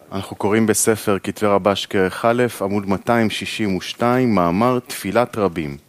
אנחנו קוראים בספר כתבי רבש כרך א', עמוד 262, מאמר תפילת רבים.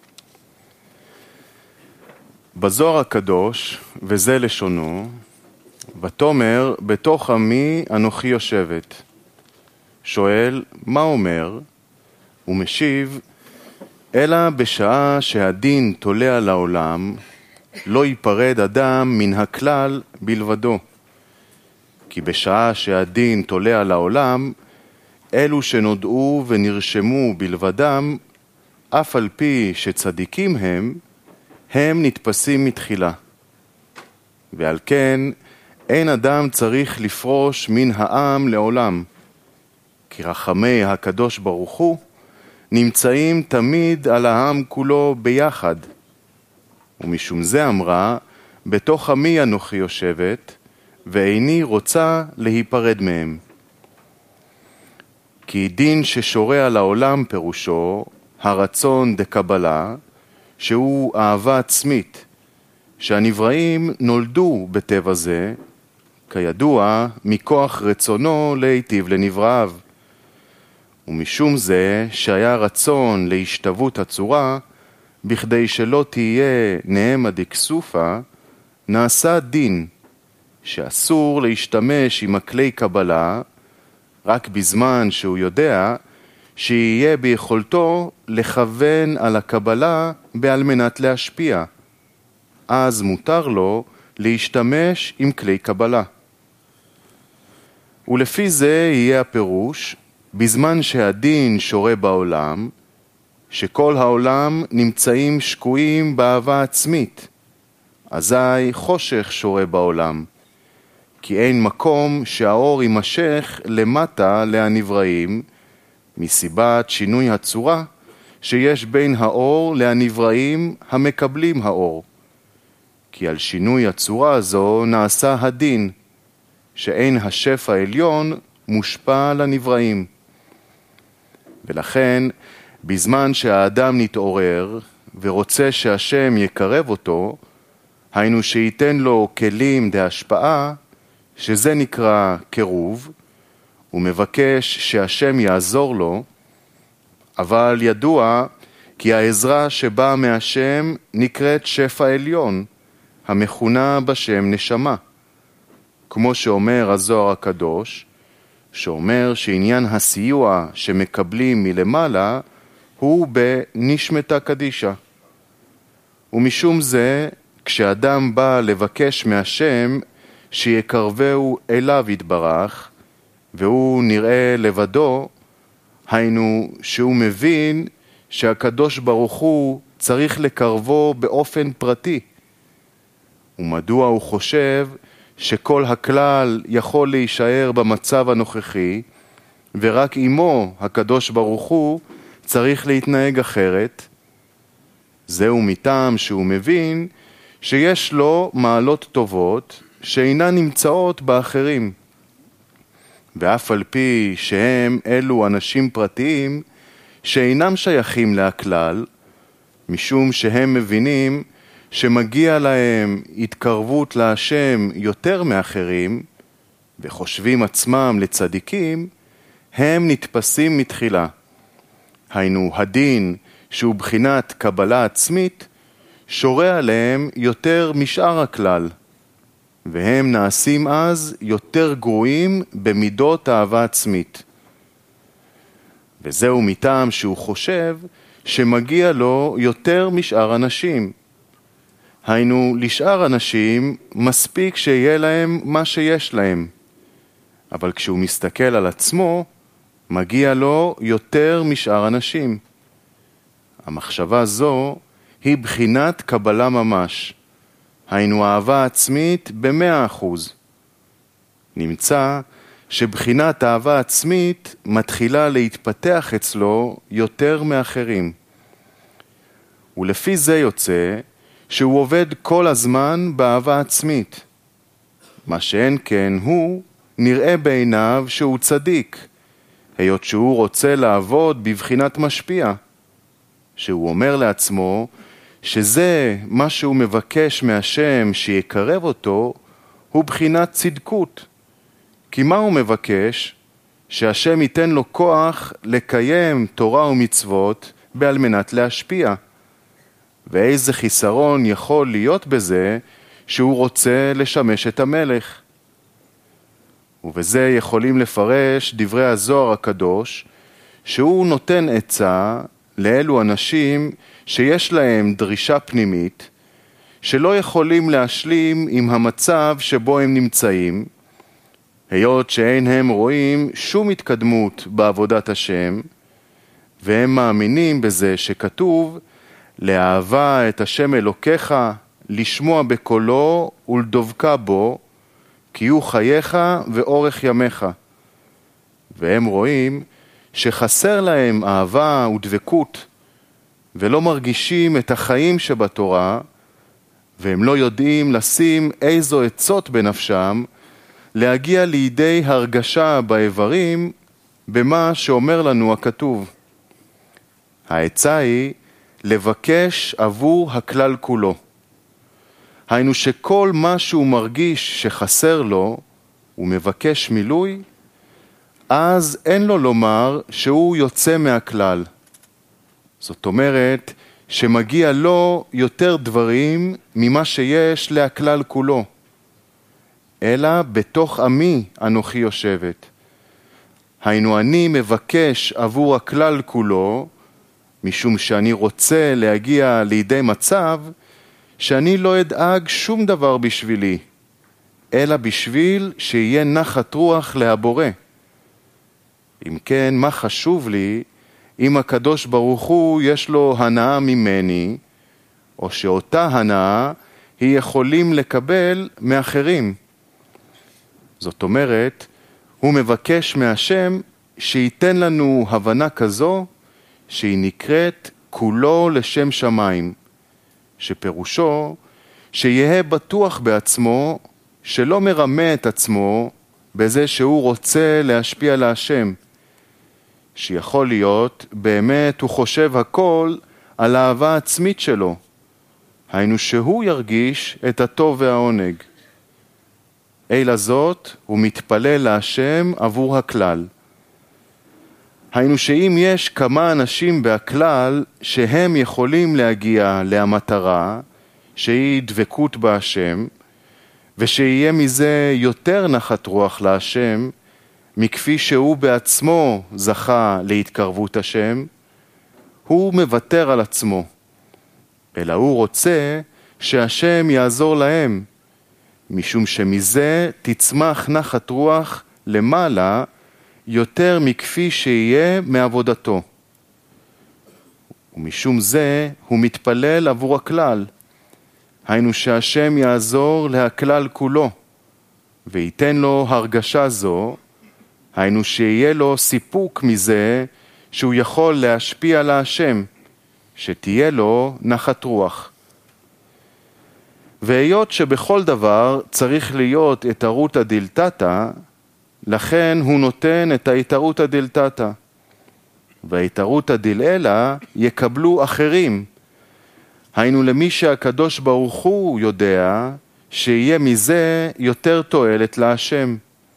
בזוהר הקדוש, וזה לשונו, ותאמר, בתוך עמי אנוכי יושבת. שואל, מה אומר? ומשיב, אלא בשעה שהדין תולה על העולם, לא ייפרד אדם מן הכלל בלבדו. כי בשעה שהדין תולה על העולם, אלו שנודעו ונרשמו בלבדם, אף על פי שצדיקים הם נתפסים מתחילה. ועל כן, אין אדם צריך לפרוש מן העם לעולם, כי רחמי הקדוש ברוך הוא נמצאים תמיד על העם כולו ביחד. ומשום זה אמרה, בתוך עמי אנוכי יושבת, ואיני רוצה להיפרד מהם. כי דין ששורה על העולם פירושו, הרצון דקבלה, שהוא אהבה עצמית, שהנבראים נולדו בטבע זה, כידוע, מכוח רצונו להיטיב לנבראיו. ומשום זה שהיה רצון להשתוות הצורה, בכדי שלא תהיה נעמה דקסופה, נעשה דין, שאסור להשתמש עם הכלי קבלה, רק בזמן שהוא יודע שיהיה ביכולתו לכוון על הקבלה בעל מנת להשפיע. אז מותר לו להשתמש עם כלי קבלה. ולפי זה יהיה הפירוש, בזמן שהדין שורה בעולם, שכל העולם נמצאים שקועים באהבה עצמית, אזי חושך שורה בעולם, כי אין מקום שהאור יימשך למטה להנבראים, מסיבת שינוי הצורה שיש בין האור להנבראים המקבלים האור. כי על שינוי הצורה הזו נעשה הדין, שאין השפע העליון מושפע לנבראים. ולכן, בזמן שהאדם נתעורר ורוצה שהשם יקרב אותו, היינו שייתן לו כלים להשפעה, שזה נקרא קירוב, ומבקש שהשם יעזור לו, אבל ידוע כי העזרה שבאה מהשם נקראת שפע עליון, המכונה בשם נשמה. כמו שאומר הזוהר הקדוש, שאומר שעניין הסיוע שמקבלים מלמעלה הוא בנשמתה קדישה. ומשום זה, כשאדם בא לבקש מהשם שיקרבהו אליו יתברך, והוא נראה לבדו, היינו שהוא מבין שהקדוש ברוך הוא צריך לקרבו באופן פרטי. ומדוע הוא חושב שכל הכלל יכול להישאר במצב הנוכחי, ורק עמו הקדוש ברוך הוא צריך להתנהג אחרת? זהו מטעם שהוא מבין שיש לו מעלות טובות שאינן נמצאות באחרים. ואף על פי שהם אלו אנשים פרטיים שאינם שייכים להכלל, משום שהם מבינים שמגיע להם התקרבות להשם יותר מאחרים, וחושבים עצמם לצדיקים, הם נתפסים מתחילה. היינו הדין שהוא בחינת קבלה עצמית, שורה עליהם יותר משאר הכלל, והם נעשים אז יותר גרועים במידות אהבה עצמית. וזהו מטעם שהוא חושב שמגיע לו יותר משאר אנשים. היינו, לשאר אנשים מספיק שיהיה להם מה שיש להם, אבל כשהוא מסתכל על עצמו, מגיע לו יותר משאר אנשים. המחשבה זו היא בחינת קבלה ממש, היינו אהבה עצמית ב100%. נמצא שבחינת אהבה עצמית מתחילה להתפתח אצלו יותר מאחרים. ולפי זה יוצא שהוא עובד כל הזמן באהבה עצמית. מה שאין כן הוא נראה בעיניו שהוא צדיק, היות שהוא רוצה לעבוד בבחינת משפיע, שהוא אומר לעצמו שזה מה שהוא מבקש מהשם שיקרב אותו, הוא בחינת צדקות. כי מה הוא מבקש? שהשם ייתן לו כוח לקיים תורה ומצוות בעל מנת להשפיע. ואיזה חיסרון יכול להיות בזה שהוא רוצה לשמש את המלך. ובזה יכולים לפרש דברי הזוהר הקדוש, שהוא נותן עצה לאלו אנשים שיש להם דרישה פנימית, שלא יכולים להשלים עם המצב שבו הם נמצאים, היות שאין הם רואים שום התקדמות בעבודת השם, והם מאמינים בזה שכתוב, לאהבה את השם אלוקיך, לשמוע בקולו ולדבקה בו, כי הוא חייך ואורך ימיך. והם רואים שחסר להם אהבה ודבקות, ולא מרגישים את החיים שבתורה, והם לא יודעים לשים איזו עצות בנפשם, להגיע לידי הרגשה באיברים במה שאומר לנו הכתוב. העצה היא לבקש עבור הכלל כולו. היינו שכל מה שהוא מרגיש שחסר לו, הוא מבקש מילוי, אז אין לו לומר שהוא יוצא מהכלל. זאת אומרת שמגיע לו יותר דברים ממה שיש להכלל כולו. אלא בתוך עמי אנוכי יושבת. היינו אני מבקש עבור הכלל כולו, משום שאני רוצה להגיע לידי מצב שאני לא אדאג שום דבר בשבילי, אלא בשביל שיהיה נחת רוח להבורא. אם כן, מה חשוב לי אם הקדוש ברוך הוא יש לו הנאה ממני, או שאותה הנאה היא יכולים לקבל מאחרים. זאת אומרת, הוא מבקש מהשם שייתן לנו הבנה כזו שהיא נקראת כולו לשם שמיים, שפירושו שיהיה בטוח בעצמו, שלא מרמה את עצמו בזה שהוא רוצה להשפיע להשם, שיכול להיות באמת הוא חושב הכל על האהבה העצמית שלו, היינו שהוא ירגיש את הטוב והעונג. אלא זאת הוא מתפלל להשם עבור הכלל. היינו שאם יש כמה אנשים בהכלל שהם יכולים להגיע להמטרה שהיא דבקות בהשם, ושיהיה מזה יותר נחת רוח להשם מכפי שהוא בעצמו זכה להתקרבות השם, הוא מוותר על עצמו, אלא הוא רוצה שהשם יעזור להם, משום שמזה תצמח נחת רוח למעלה יותר מכפי שיהיה מעבודתו. ומשום זה הוא מתפלל עבור הכלל, היינו שהשם יעזור להכלל כולו, וייתן לו הרגשה זו, היינו שיהיה לו סיפוק מזה שהוא יכול להשפיע על השם, שתהיה לו נחת רוח. והיות שבכל דבר צריך להיות התערותא דילתתא, לכן הוא נותן את ההתערותא דילתתא. וההתערותא דילאלה יקבלו אחרים. היינו למי שהקדוש ברוך הוא יודע שיהיה מזה יותר תועלת להשם.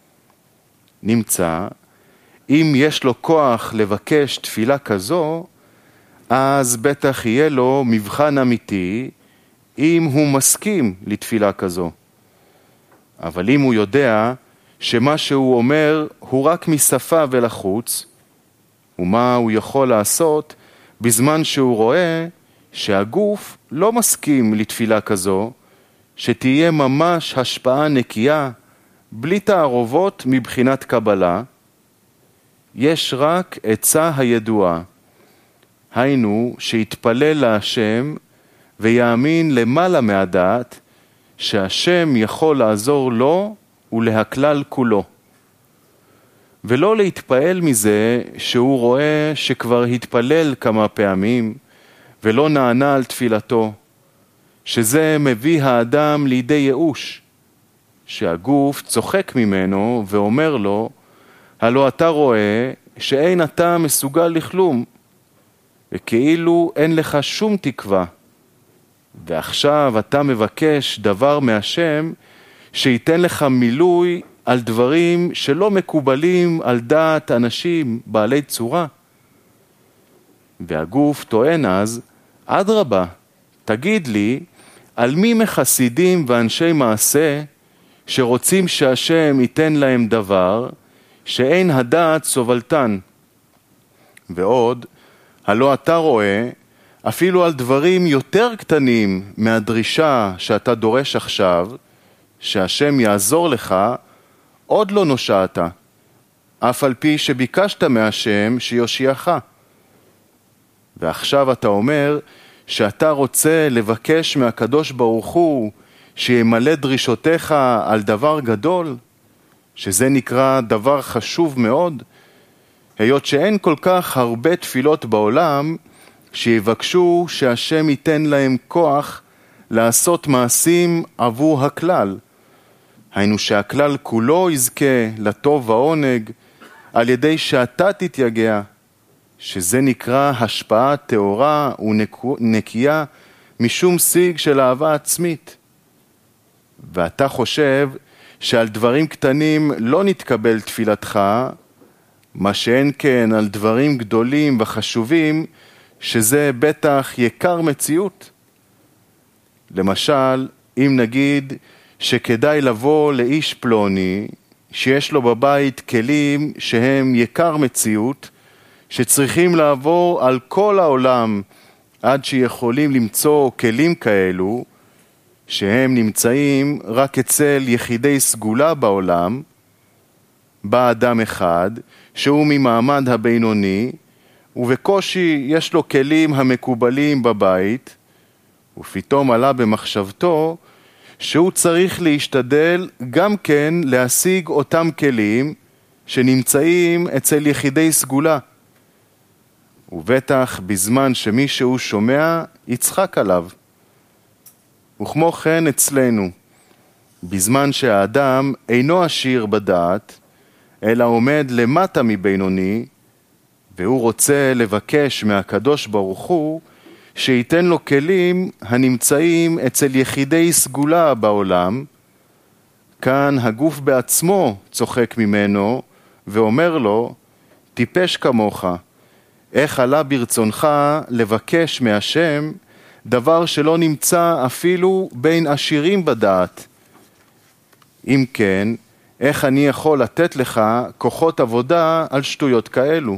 נמצא, אם יש לו כוח לבקש תפילה כזו, אז בטח יהיה לו מבחן אמיתי, אם הוא מסכים לתפילה כזו. אבל אם הוא יודע שמה שהוא אומר הוא רק משפה ולחוץ, ומה הוא יכול לעשות בזמן שהוא רואה שהגוף לא מסכים לתפילה כזו, שתהיה ממש השפעה נקייה, בלי תערובות מבחינת קבלה, יש רק עצה הידועה. היינו שיתפלל להשם ויאמין למעלה מהדעת שהשם יכול לעזור לו ולהכלל כולו. ולא להתפעל מזה שהוא רואה שכבר התפלל כמה פעמים ולא נענה על תפילתו, שזה מביא האדם לידי ייאוש, שהגוף צוחק ממנו ואומר לו, הלא אתה רואה שאין אתה מסוגל לכלום, וכאילו אין לך שום תקווה, ועכשיו אתה מבקש דבר מהשם שייתן לך מילוי על דברים שלא מקובלים על דעת אנשים בעלי צורה? והגוף טוען אז, אדרבה, תגיד לי, על מי מחסידים ואנשי מעשה שרוצים שהשם ייתן להם דבר שאין הדעת סובלתן? ועוד, הלא אתה רואה, אפילו על דברים יותר קטנים מהדרישה שאתה דורש עכשיו, שהשם יעזור לך, עוד לא נושעת, אף על פי שביקשת מהשם שיושיעך. ועכשיו אתה אומר שאתה רוצה לבקש מהקדוש ברוך הוא שימלא דרישותיך על דבר גדול, שזה נקרא דבר חשוב מאוד, היות שאין כל כך הרבה תפילות בעולם שיבקשו שהשם ייתן להם כוח לעשות מעשים עבור הכלל. היינו שהכלל כולו יזכה לטוב ועונג על ידי שאתה תתייגע, שזה נקרא השפעה טהורה ונקייה משום שיג של אהבה עצמית. ואתה חושב שעל דברים קטנים לא נתקבל תפילתך, מה שאין כן על דברים גדולים וחשובים, שזה בטח יקר מציאות. למשל, אם נגיד שכדאי לבוא לאיש פלוני, שיש לו בבית כלים שהם יקר מציאות, שצריכים לעבור על כל העולם עד שיכולים למצוא כלים כאלו, שהם נמצאים רק אצל יחידי סגולה בעולם, בא אדם אחד שהוא ממעמד הבינוני, ובקושי יש לו כלים המקובלים בבית, ופתאום עלה במחשבתו שהוא צריך להשתדל גם כן להשיג אותם כלים שנמצאים אצל יחידי סגולה. ובטח בזמן שמישהו שומע יצחק עליו. וכמו כן אצלנו, בזמן שהאדם אינו עשיר בדעת, אלא עומד למטה מבינוני, והוא רוצה לבקש מהקדוש ברוך הוא שייתן לו כלים הנמצאים אצל יחידי סגולה בעולם, כאן הגוף בעצמו צוחק ממנו ואומר לו, טיפש כמוך, איך עלה ברצונך לבקש מהשם דבר שלא נמצא אפילו בין עשירים בדעת? אם כן, איך אני יכול לתת לך כוחות עבודה על שטויות כאלו?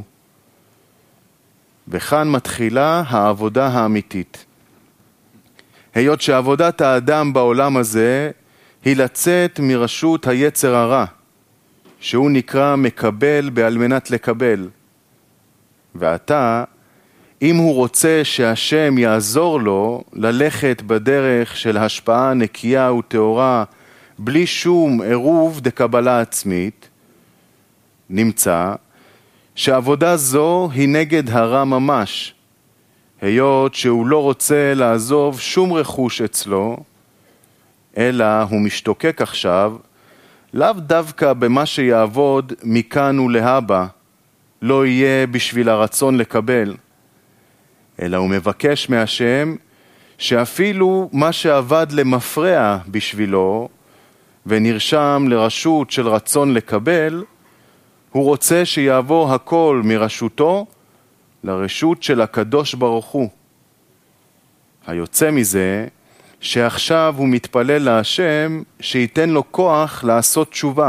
וכאן מתחילה העבודה האמיתית. היות שעבודת האדם בעולם הזה היא לצאת מרשות היצר הרע, שהוא נקרא מקבל בעל מנת לקבל. ועתה, אם הוא רוצה שהשם יעזור לו ללכת בדרך של השפעה נקייה וטהורה בלי שום עירוב דקבלה עצמית, נמצא שעבודה זו היא נגד הרע ממש, היות שהוא לא רוצה לעזוב שום רכוש אצלו, אלא הוא משתוקק עכשיו, לאו דווקא במה שיעבוד מכאן ולהבא, לא יהיה בשביל הרצון לקבל, אלא הוא מבקש מהשם שאפילו מה שעבד למפרע בשבילו ונרשם לרשות של רצון לקבל, הוא רוצה שיעבור הכל מרשותו לרשות של הקדוש ברוך הוא. היוצא מזה שעכשיו הוא מתפלל להשם שייתן לו כוח לעשות תשובה.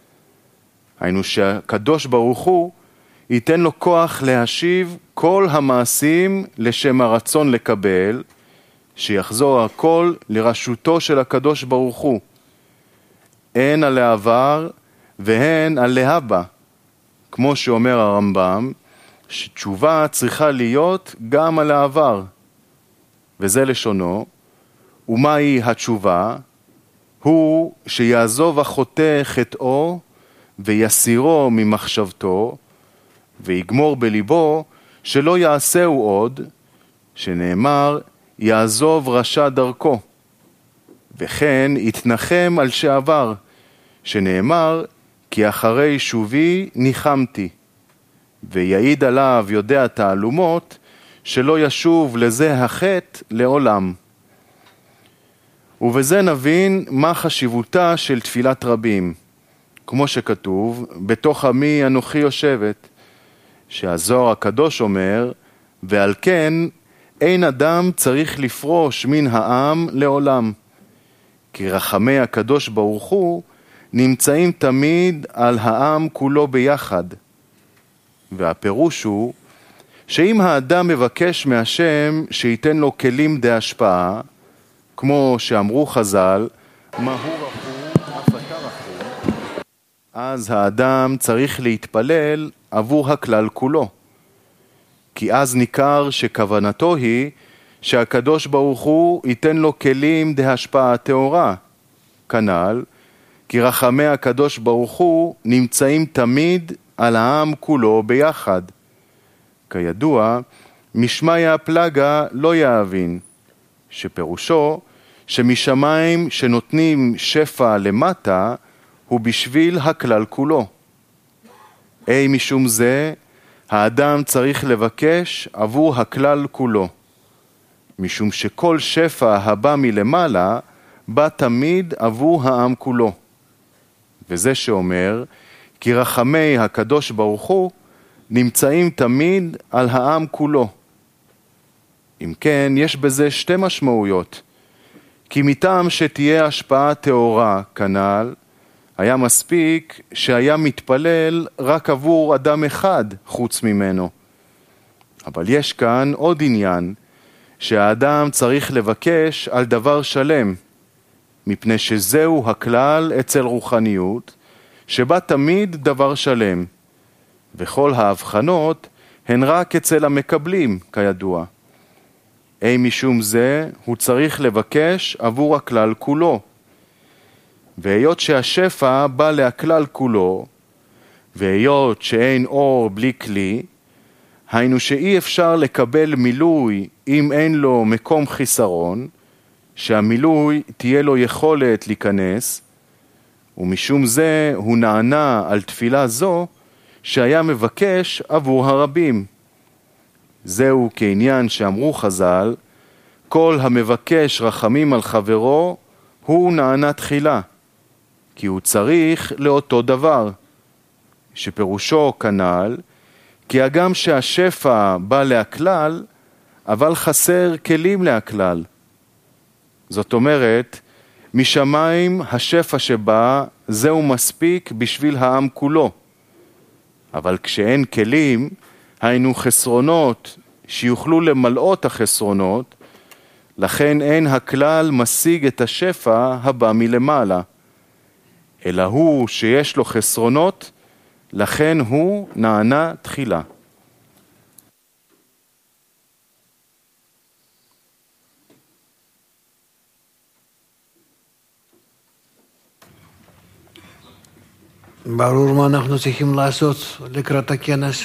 היינו שהקדוש ברוך הוא ייתן לו כוח להשיב כל המעשים לשם הרצון לקבל, שיחזור הכל לרשותו של הקדוש ברוך הוא. הן על העבר והן על להבא. כמו שאומר הרמב"ם, שתשובה צריכה להיות גם על העבר. וזה לשונו, ומהי התשובה? הוא שיעזוב החוטא חטאו ויסירו ממחשבתו, ויגמור בליבו שלא יעשהו עוד, שנאמר, יעזוב רשע דרכו. וכן יתנחם על שעבר, שנאמר, כי אחרי שובי ניחמתי. ויעיד עליו יודע תעלומות, שלא ישוב לזה החטא לעולם. ובזה נבין מה חשיבותה של תפילת רבים. כמו שכתוב, בתוך עמי אנוכי יושבת, שהזוהר הקדוש אומר, ועל כן אין אדם צריך לפרוש מן העם לעולם, כי רחמי הקדוש ברוך הוא נמצאים תמיד על העם כולו ביחד. והפירוש הוא שאם האדם מבקש מהשם שייתן לו כלים דהשפעה, כמו שאמרו חז"ל, מהו רחום אף אתה רחום, אז האדם צריך להתפלל עבור הכלל כולו. כי אז ניכר שכוונתו היא שהקדוש ברוך הוא ייתן לו כלים דהשפעה טהורה. כנ"ל, כי רחמי הקדוש ברוך הוא נמצאים תמיד על העם כולו ביחד. כידוע, משמיא פלגה לא יאבין, שפירושו שמשמיים שנותנים שפע למטה הוא בשביל הכלל כולו. משום זה, האדם צריך לבקש עבור הכלל כולו, משום שכל שפע הבא מלמעלה בא תמיד עבור העם כולו. וזה שאומר, כי רחמי הקדוש ברוך הוא נמצאים תמיד על העם כולו. אם כן, יש בזה שתי משמעויות. כי מטעם שתהיה השפעה טהורה כנ"ל, היה מספיק שהיה מתפלל רק עבור אדם אחד חוץ ממנו. אבל יש כאן עוד עניין, שהאדם צריך לבקש על דבר שלם, מפני שזהו הכלל אצל רוחניות, שבה תמיד דבר שלם, וכל ההבחנות הן רק אצל המקבלים, כידוע. משום זה הוא צריך לבקש עבור הכלל כולו. והיות שהשפע בא להכלל כולו, והיות שאין אור בלי כלי, היינו שאי אפשר לקבל מילוי אם אין לו מקום חיסרון, שהמילוי תהיה לו יכולת להיכנס, ומשום זה הוא נענה על תפילה זו שהיה מבקש עבור הרבים. זהו כעניין שאמרו חז"ל, כל המבקש רחמים על חברו הוא נענה תחילה, כי הוא צריך לאותו דבר, שפירושו כנ"ל, כי הגם שהשפע בא להכלל, אבל חסר כלים להכלל. זאת אומרת, משמיים השפע שבא זהו מספיק בשביל העם כולו. אבל כשאין כלים, היינו חסרונות שיוכלו למלאות החסרונות, לכן אין הכלל משיג את השפע הבא מלמעלה. אלא הוא שיש לו חסרונות, לכן הוא נענה תחילה. ברור מה אנחנו צריכים לעשות לקראת הכנס.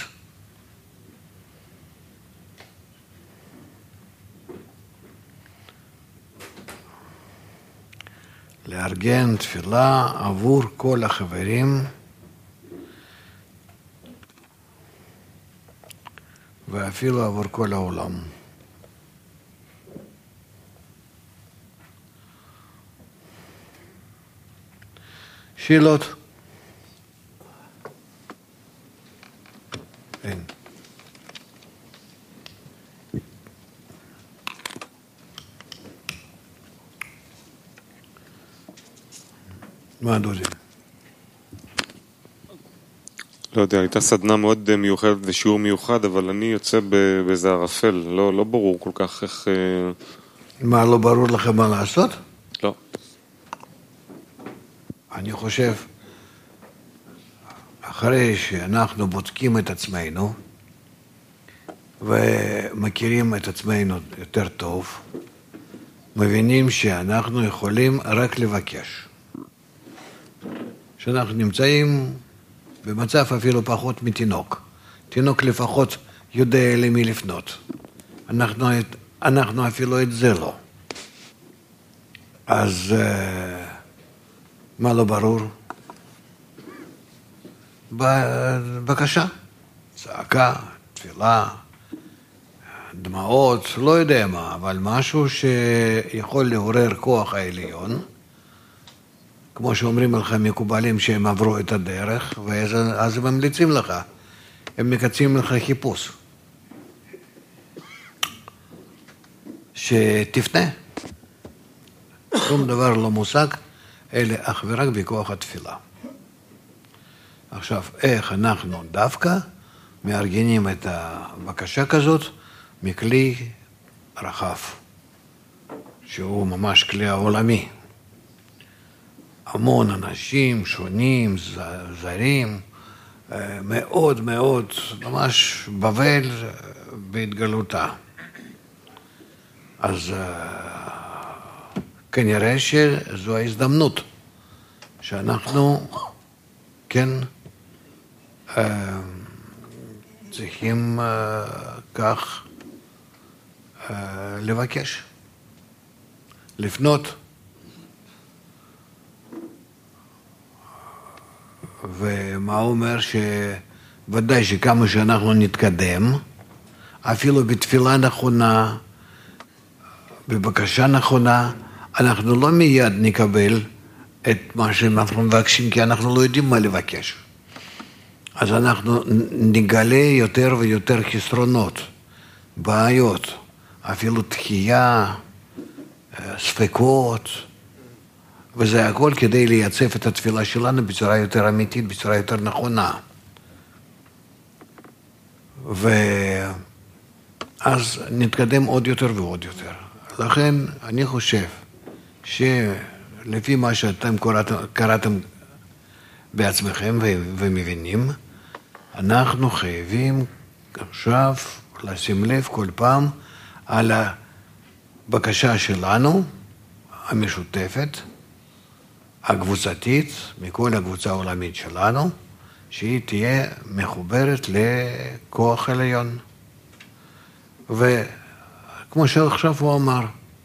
לארגן תפילה עבור כל החברים ואפילו עבור כל העולם. שאלות? אין. מה דודי? לא יודע, הייתה סדנה מאוד מיוחדת ושיעור מיוחד, אבל אני יוצא באיזה ערפל, לא ברור כל כך איך... מה, לא ברור לכם מה לעשות? לא. אני חושב, אחרי שאנחנו בודקים את עצמנו, ומכירים את עצמנו יותר טוב, מבינים שאנחנו יכולים רק לבקש. שאנחנו נמצאים במצב אפילו פחות מתינוק. תינוק לפחות יודע למי לפנות. אנחנו אפילו את זה לא. אז מה לא ברור? בבקשה, צעקה, תפילה, דמעות, לא יודע מה, אבל משהו שיכול לעורר כוח העליון, כמו שאומרים לך מקובלים שהם עברו את הדרך, ואז הם ממליצים לך, הם מקצים לך חיפוש. שתפנה. שום דבר לא מושג, אלא אך ורק בכוח התפילה. עכשיו, איך אנחנו דווקא מארגנים את הבקשה כזאת מכלי רחב, שהוא ממש כלי העולמי. המון אנשים שונים, זרים, מאוד מאוד, ממש בבל בהתגלותה. אז כנראה שזו ההזדמנות שאנחנו כן צריכים כך לבקש, לפנות. ומה אומר שוודאי שכמה שאנחנו נתקדם, אפילו בתפילה נכונה, בבקשה נכונה, אנחנו לא מיד נקבל את מה שאנחנו מבקשים, כי אנחנו לא יודעים מה לבקש. אז אנחנו נגלה יותר ויותר חסרונות, בעיות, אפילו תחייה, ספקות, וזה הכל כדי לייצב את התפילה שלנו בצורה יותר אמיתית, בצורה יותר נכונה. ואז נתקדם עוד יותר ועוד יותר. לכן אני חושב שלפי מה שאתם קראתם בעצמכם ומבינים, אנחנו חייבים עכשיו לשים לב כל פעם על הבקשה שלנו, המשותפת, הקבוצתית, מכל הקבוצה העולמית שלנו, שהיא תהיה מחוברת לכוח עליון. וכמו שעכשיו הוא אמר,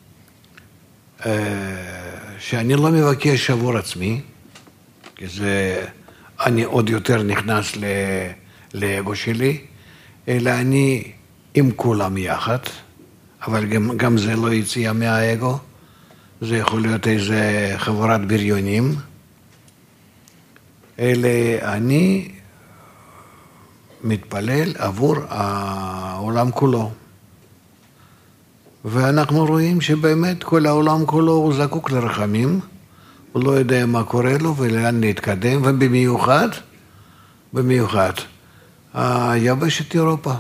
שאני לא מבקש עבור עצמי, כי זה, אני עוד יותר נכנס לאגו שלי, אלא אני עם כולם יחד, אבל גם זה לא יציאה מהאגו, זה יכול להיות איזה חבורת בריונים, אלא אני מתפלל עבור העולם כולו. ואנחנו רואים שבאמת כל העולם כולו הוא זקוק לרחמים, הוא לא יודע מה קורה לו ולאן להתקדם, ובמיוחד, היבשת אירופה.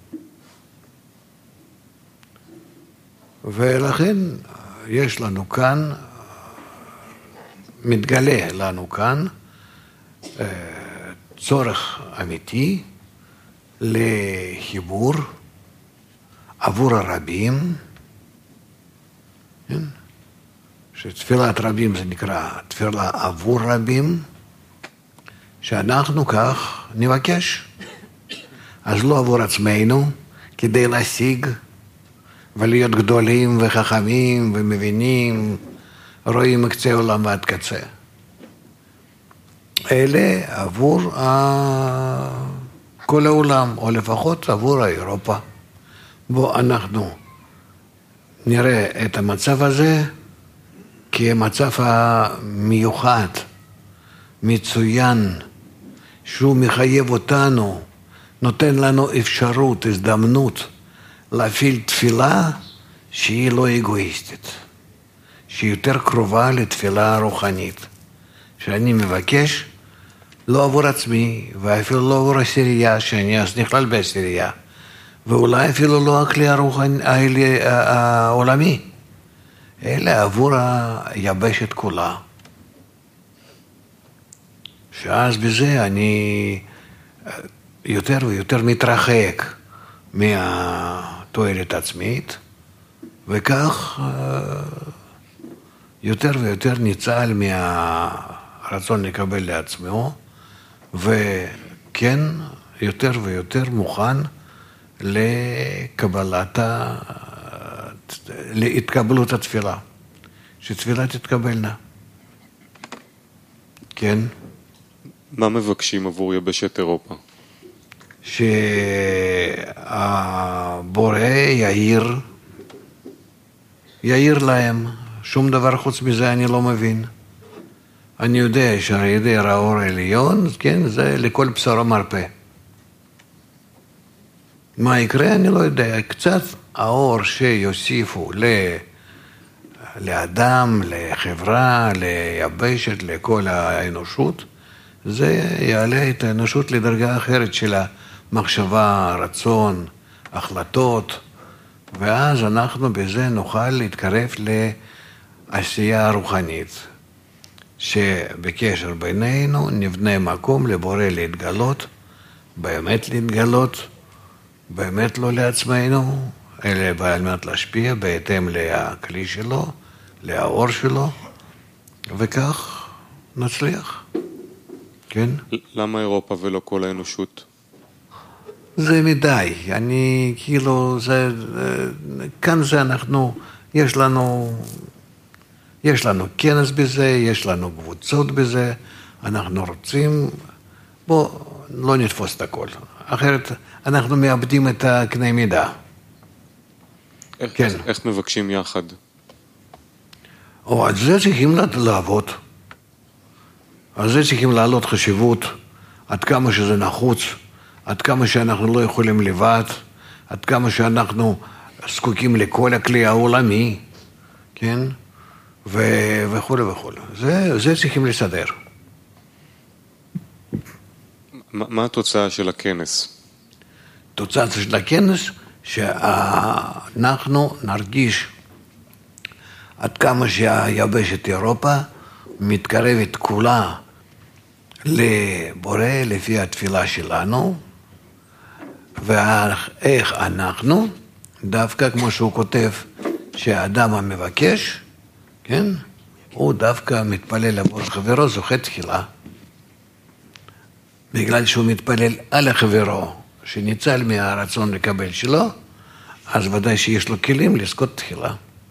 ולכן יש לנו כאן, מתגלה לנו כאן, צורך אמיתי לחיבור עבור הרבים, שתפילת רבים זה נקרא תפילה עבור רבים, שאנחנו כך נבקש. אז לא עבור עצמנו, כדי להשיג ולהיות גדולים וחכמים ומבינים, רואים קצה עולם ועד קצה. אלה עבור כל העולם, או לפחות עבור אירופה. בו אנחנו נראה את המצב הזה כמצב המיוחד, מצוין, שהוא מחייב אותנו, נותן לנו אפשרות, הזדמנות, להפעיל תפילה שהיא לא אגואיסטית, שהיא יותר קרובה לתפילה הרוחנית, שאני מבקש לא עבור עצמי, ואפילו לא עבור הסירייה, שאני אז נכלל בסירייה, ואולי אפילו לא הכלי העולמי, אלא עבור היבשת כולה. שאז בזה אני יותר ויותר מתרחק מהתועלת עצמית, וכך יותר ויותר ניצל מהרצון לקבל לעצמו, וכן יותר ויותר מוכן להתקבלות התפילה, שתפילה תתקבלנה. כן? מה מבקשים עבור יבשת אירופה? שהבורא יאיר להם, שום דבר חוץ מזה אני לא מבין. אני יודע שהיעדר האור העליון, כן, זה לכל בשר המרפא. מה יקרה? אני לא יודע. קצת האור שיוסיפו לאדם, לחברה, ליבשת, לכל האנושות, זה יעלה את האנושות לדרגה אחרת של המחשבה, רצון, החלטות, ואז אנחנו בזה נוכל להתקרב לעשייה הרוחנית, שבקשר בינינו נבנה מקום לבורא להתגלות, באמת להתגלות, באמת לא לעצמנו, אלא על מנת להשפיע בהתאם לכלי שלו, לאור שלו, וכך נצליח. כן? למה אירופה ולא כל האנושות? זה מדי, כאן זה אנחנו, יש לנו כנס בזה, יש לנו קבוצות בזה, אנחנו רוצים, לא נתפוס את הכל, אחרת אנחנו מאבדים את הקנה מידה. איך מבקשים יחד? על זה צריכים לעבוד, על זה צריכים לעלות חשיבות, עד כמה שזה נחוץ, עד כמה שאנחנו לא יכולים לבד, עד כמה שאנחנו זקוקים לכל הכלי העולמי, כן? וכו' וכו'. זה צריכים לסדר. מה התוצאה של הכנס? התוצאה של הכנס שאנחנו נרגיש עד כמה שהיבשת אירופה מתקרבת כולה לבורא לפי התפילה שלנו, ואיך אנחנו, דווקא כמו שהוא כותב, שהאדם המבקש, כן, הוא דווקא מתפלל עבור חברו, זוכה תחילה. בגלל שהוא מתפלל על חברו, שניצל מהרצון לקבל שלו, אז ודאי שיש לו כלים לזכות תחילה.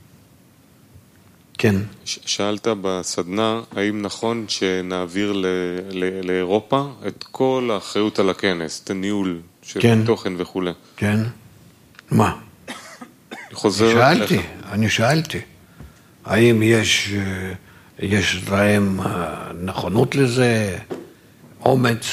כן. שאלת בסדנה, האם נכון שנעביר לאירופה את כל האחריות על הכנס, את הניהול של כן. תוכן וכו'. כן. מה? אני שאלתי. האם יש להם נכונות לזה, אומץ,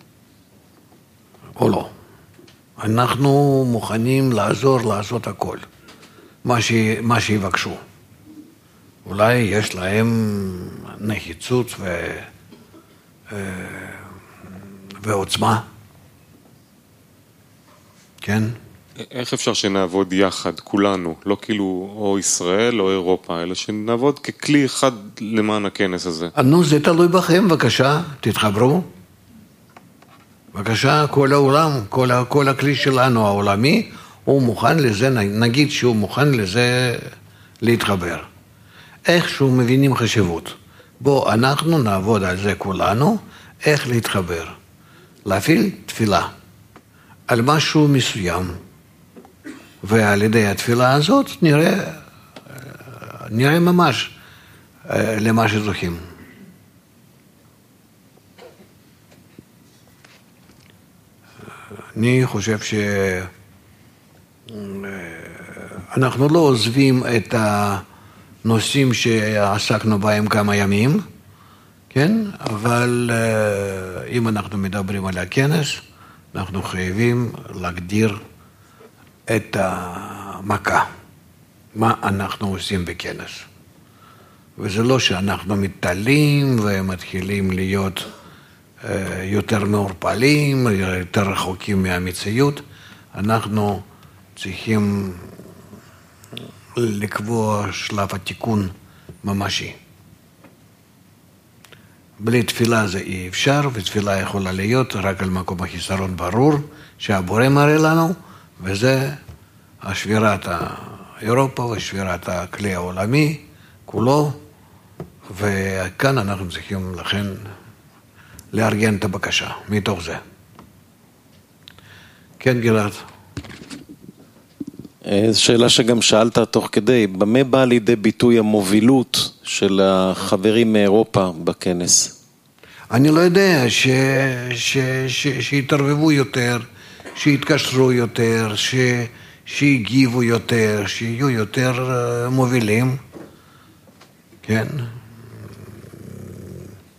או לא? אנחנו מוכנים לעזור לעשות הכל, מה שיבקשו. אולי יש להם נחיצות ועוצמה. כן? איך אפשר שנעבוד יחד, כולנו, לא כאילו או ישראל או אירופה, אלא שנעבוד ככלי אחד למען הכנס הזה? נו, זה תלוי בכם, בבקשה, תתחברו. בבקשה, כל העולם, כל הכלי שלנו העולמי, הוא מוכן לזה, נגיד שהוא מוכן לזה להתחבר. איכשהו מבינים חשיבות. בוא, אנחנו נעבוד על זה כולנו, איך להתחבר. להפעיל תפילה על משהו מסוים, ועל ידי התפילה הזאת נראה ממש למה שזוכים. אני חושב שאנחנו לא עוזבים את הנושאים שעסקנו בהם כמה ימים, כן? אבל אם אנחנו מדברים על הכנס, אנחנו חייבים להגדיר את המכה, מה אנחנו עושים בכנס. וזה לא שאנחנו מתעלים ומתחילים להיות יותר מעורפלים, יותר רחוקים מהמציאות, אנחנו צריכים לקבוע שלב התיקון ממשי. בלי תפילה זה אי אפשר, ותפילה יכולה להיות רק על מקום החיסרון ברור, שהבורא מראה לנו, וזה השבירת אירופה ושבירת הכלי העולמי כולו, וכאן אנחנו צריכים לכן לארגן את הבקשה מתוך זה. כן, גלעד. זו שאלה שגם שאלת תוך כדי, במה בא לידי ביטוי המובילות של החברים מאירופה בכנס? אני לא יודע, שיתערבבו יותר, שיתקשרו יותר, שיגיבו יותר, שיהיו יותר מובילים, כן?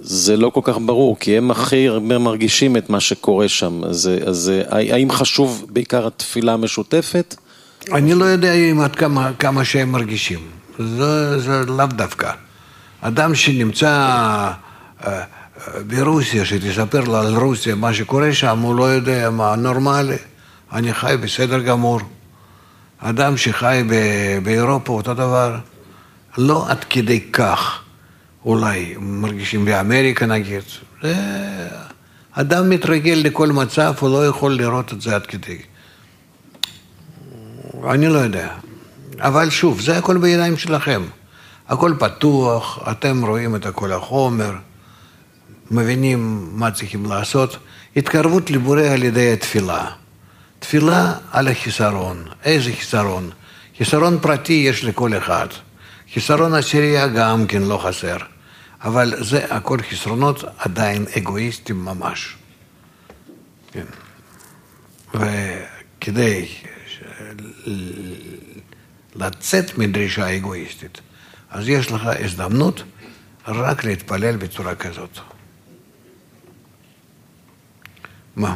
זה לא כל כך ברור, כי הם הכי הרבה מרגישים את מה שקורה שם. אז האם חשוב בעיקר התפילה המשותפת? אני לא יודע אם עד כמה שהם מרגישים. זה לאו דווקא. אדם שנמצא ברוסיה, שתספר לו על רוסיה, מה שקורה שם, הוא לא יודע מה נורמלי. אני חי בסדר גמור. אדם שחי באירופה אותו דבר, לא עד כדי כך, אולי מרגישים באמריקה נגיד. אדם מתרגל לכל מצב, הוא לא יכול לראות את זה עד כדי. אני לא יודע. אבל שוב, זה הכל בידיים שלכם. הכל פתוח, אתם רואים את הכל החומר, מבינים מה צריכים לעשות. התקרבות לבורא על ידי התפילה. תפילה על החיסרון. איזה חיסרון? חיסרון פרטי יש לכל אחד. חיסרון עשירייה גם כן לא חסר. אבל זה הכל חסרונות עדיין אגואיסטים ממש. כן. וכדי לצאת מדרישה אגואיסטית, אז יש לך הזדמנות רק להתפלל בצורה כזאת. מה?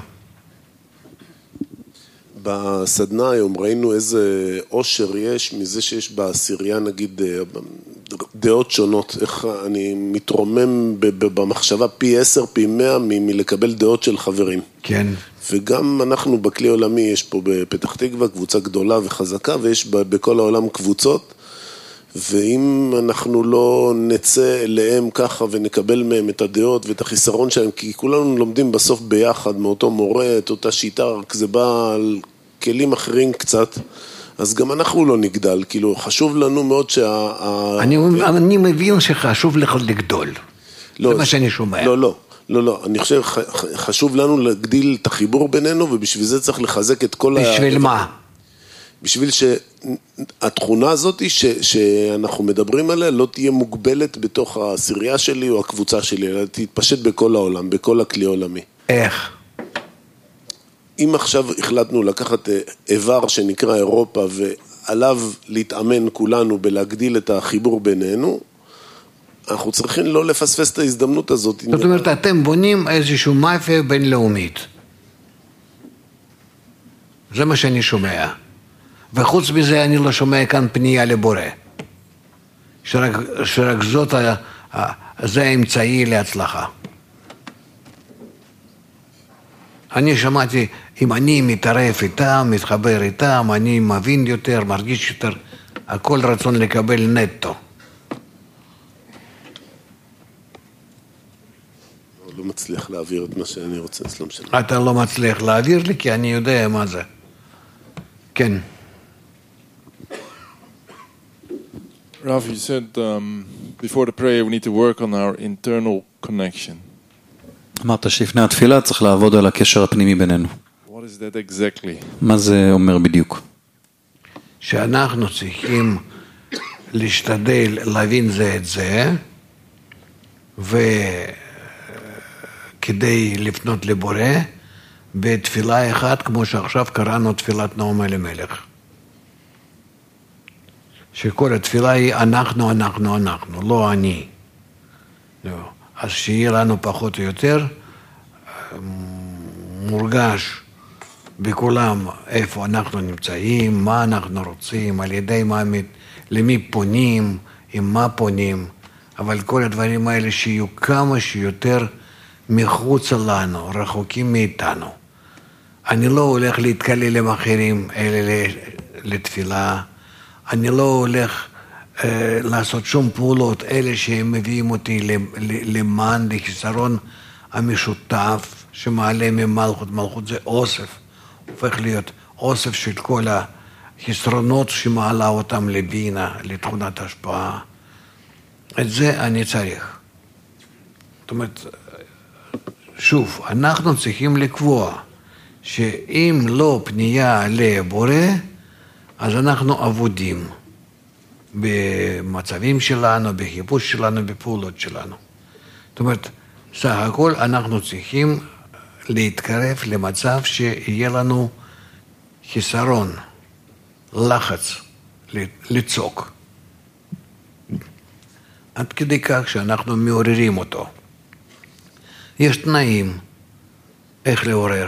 בסדנה היום ראינו איזה עושר יש מזה שיש בעשירייה נגיד דעות שונות, איך אני מתרומם במחשבה פי 10, פי 100 מלקבל דעות של חברים. כן. וגם אנחנו בכלי עולמי, יש פה בפתח תקווה קבוצה גדולה וחזקה, ויש בכל העולם קבוצות, ואם אנחנו לא נצא אליהם ככה ונקבל מהם את הדעות ואת החיסרון שלהם, כי כולנו לומדים בסוף ביחד מאותו מורה, את אותה שיטה, רק זה בא על כלים אחרים קצת, אז גם אנחנו לא נגדל, כאילו חשוב לנו מאוד אני מבין שחשוב לך לגדול, זה מה שאני שומע. לא, אני חושב חשוב לנו להגדיל את החיבור בינינו, ובשביל זה צריך לחזק את כל בשביל מה? בשביל שהתכונה הזאת שאנחנו מדברים עליה לא תהיה מוגבלת בתוך העשירייה שלי או הקבוצה שלי, אלא תתפשט בכל העולם, בכל הכלי עולמי. איך? אם עכשיו החלטנו לקחת איבר שנקרא אירופה ועליו להתאמן כולנו בלהגדיל את החיבור בינינו, אנחנו צריכים לא לפספס את ההזדמנות הזאת. זאת אומרת, אתם בונים איזושהי מאפיה בינלאומית. זה מה שאני שומע. וחוץ מזה אני לא שומע כאן פנייה לבורא. שרק זאת, זה האמצעי להצלחה. אני שמעתי, אם אני מתערב איתם, מתחבר איתם, אני מבין יותר, מרגיש יותר, הכל רצון לקבל נטו. לא מצליח להעביר את מה שאני רוצה, אז לא משנה. אתה לא מצליח להעביר לי, כי אני יודע מה זה. כן. Rav, you said before the prayer we need to work on our internal connection. אמרת שלפני התפילה צריך לעבוד על הקשר הפנימי בינינו. What is that exactly? מה זה אומר בדיוק? שאנחנו צריכים להשתדל להבין זה את זה, וכדי לפנות לבורא, בתפילה אחת, כמו שעכשיו קראנו תפילת נעם אלימלך. שכל התפילה היא אנחנו, לא אני. אז שיהיה לנו פחות או יותר מורגש בכולם איפה אנחנו נמצאים, מה אנחנו רוצים, על ידי מה, למי פונים, עם מה פונים, אבל כל הדברים האלה שיהיו כמה שיותר מחוץ לנו, רחוקים מאיתנו. אני לא הולך להתקלל עם אחרים אלה לתפילה, אני לא הולך לעשות שום פעולות, אלה שהם מביאים אותי למען, לחיסרון המשותף שמעלה ממלכות, מלכות זה אוסף, הופך להיות אוסף של כל החסרונות שמעלה אותם לבינה, לתכונת השפעה. את זה אני צריך. זאת אומרת, שוב, אנחנו צריכים לקבוע שאם לא פנייה לבורא, אז אנחנו עבודים במצבים שלנו, בחיפוש שלנו, בפעולות שלנו. זאת אומרת, סך הכל אנחנו צריכים להתקרב למצב שיהיה לנו חיסרון, לחץ, לצוק. עד כדי כך שאנחנו מעוררים אותו. יש תנאים איך לעורר.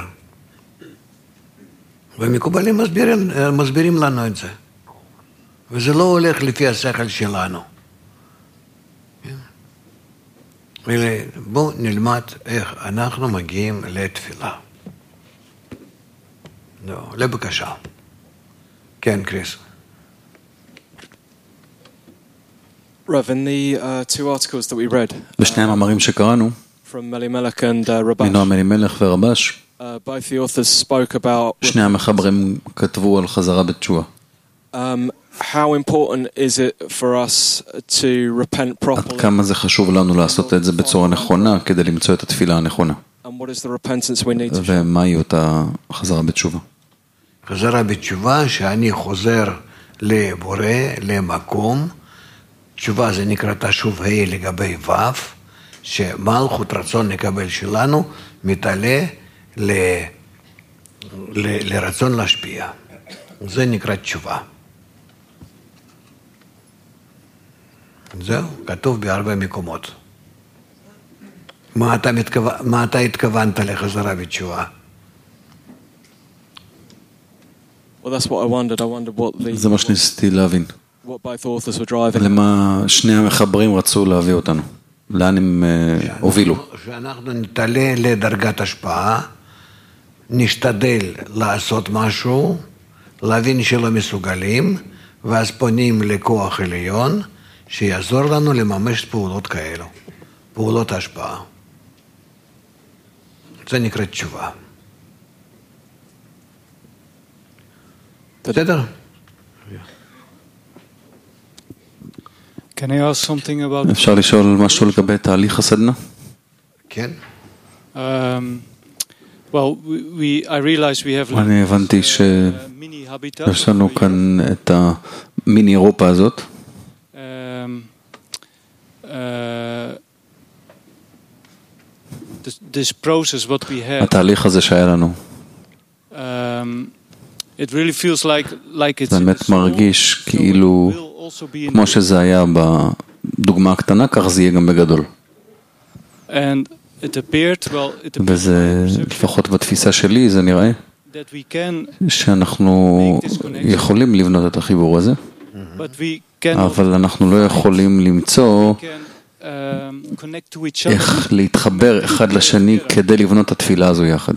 ומקובלים מסבירים לנו את זה. וזה לא הולך לפי השכל שלנו. בואו נלמד איך אנחנו מגיעים לתפילה. לבקשה. כן, קריס. Rav, in the two articles that we read, בשני המאמרים שקראנו, from Elimelech and Rabash, מנועם אלימלך ורבש, both the authors spoke about שני המחברים כתבו על חזרה בתשובה. how important is it for us to repent עד properly, כמה זה חשוב לנו לעשות את זה בצורה נכונה כדי למצוא את התפילה הנכונה. and what is the repentance we need to show? ומהי אותה חזרה בתשובה? חזרה בתשובה שאני חוזר לבורא, למקום. תשובה זה נקרא תשוב ה' לגבי ו', שמלכות רצון לקבל שלנו מתעלה לרצון להשפיע. זה נקרא תשובה. זהו, כתוב בהרבה מקומות. מה אתה התכוונת לחזרה בתשובה? Well, that's what I wondered. I wondered what זה מה שניסיתי להבין. what both authors were driving. למה שני המחברים רצו להביא אותנו? לאן הם הובילו? שאנחנו נתעלה לדרגת השפעה, נשתדל לעשות משהו, להבין שלא מסוגלים, ואז פונים לכוח עליון, שיעזור לנו לממש פעולות כאלו, פעולות השפעה. זה נקרא תשובה. בסדר? Can I ask something about... אפשר לשאול משהו לגבי תהליך הסדנה? כן. Well, I realize we have... אני הבנתי שיש לנו כאן את המיני אירופה הזאת. This process what we have. התהליך הזה שהיה לנו. It really feels like it's... באמת מרגיש כאילו, כמו שזה היה בדוגמה הקטנה, כך זה יהיה גם בגדול. וזה, לפחות בתפיסה שלי, זה נראה שאנחנו יכולים לבנות את החיבור הזה, אבל אנחנו לא יכולים למצוא איך להתחבר אחד לשני כדי לבנות את התפילה הזו יחד.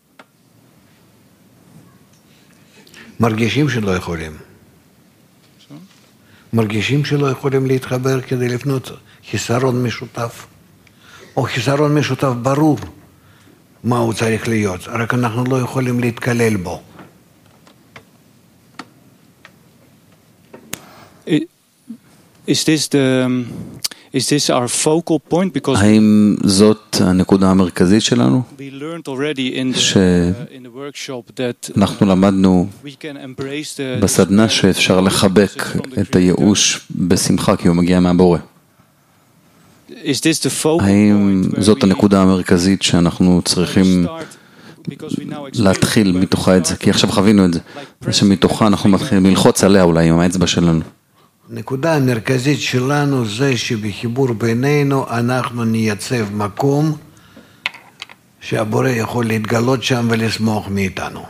מרגישים שלא יכולים. מרגישים שלא יכולים להתחבר כדי לבנות חיסרון משותף. או חיסרון משותף ברור מה הוא צריך להיות, רק אנחנו לא יכולים להתקלל בו. Is this our focal point? Because האם זאת הנקודה המרכזית שלנו? we learned already in the workshop that אנחנו למדנו we can embrace the בסדנה שאפשר לחבק את הייאוש בשמחה כי הוא מגיע מהבורא. Is this the focal האם point זאת הנקודה המרכזית שאנחנו צריכים להתחיל מתוכה את זה? כי עכשיו חווינו את זה, ושמתוכה אנחנו מתחילים ללחוץ עליה אולי עם האצבע שלנו. הנקודה המרכזית שלנו זה שבחיבור בינינו אנחנו נייצב מקום שהבורא יכול להתגלות שם ולסמוך מאיתנו.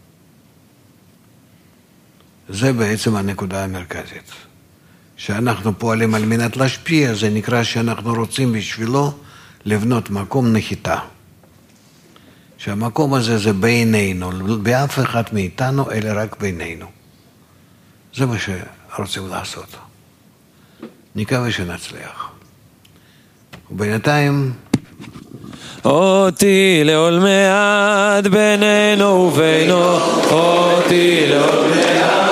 זה בעצם הנקודה המרכזית. שאנחנו פועלים על מנת להשפיע, זה נקרא שאנחנו רוצים בשבילו לבנות מקום נחיתה. שהמקום הזה זה בינינו, באף אחד מאיתנו, אלא רק בינינו. זה מה שרוצים לעשות. נקווה שנצליח. ובינתיים... אותי לעולמי עד בינינו ובינו, אותי לעולמי עד